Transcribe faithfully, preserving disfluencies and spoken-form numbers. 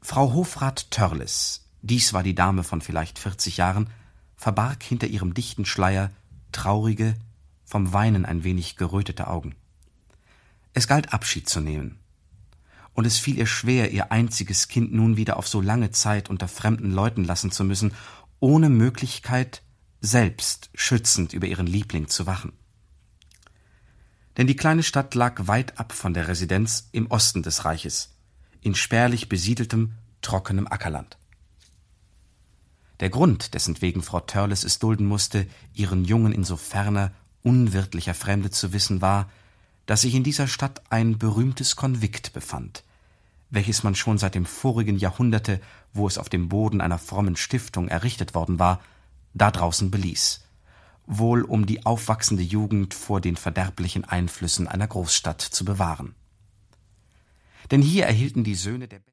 Frau Hofrat Törleß, dies war die Dame von vielleicht vierzig Jahren, verbarg hinter ihrem dichten Schleier traurige, vom Weinen ein wenig gerötete Augen. Es galt Abschied zu nehmen, und es fiel ihr schwer, ihr einziges Kind nun wieder auf so lange Zeit unter fremden Leuten lassen zu müssen, ohne Möglichkeit, selbst schützend über ihren Liebling zu wachen. Denn die kleine Stadt lag weit ab von der Residenz im Osten des Reiches, in spärlich besiedeltem, trockenem Ackerland. Der Grund, dessentwegen Frau Törleß es dulden musste, ihren Jungen in so ferner, unwirtlicher Fremde zu wissen, war, dass sich in dieser Stadt ein berühmtes Konvikt befand, welches man schon seit dem vorigen Jahrhunderte, wo es auf dem Boden einer frommen Stiftung errichtet worden war, da draußen beließ, wohl um die aufwachsende Jugend vor den verderblichen Einflüssen einer Großstadt zu bewahren. Denn hier erhielten die Söhne der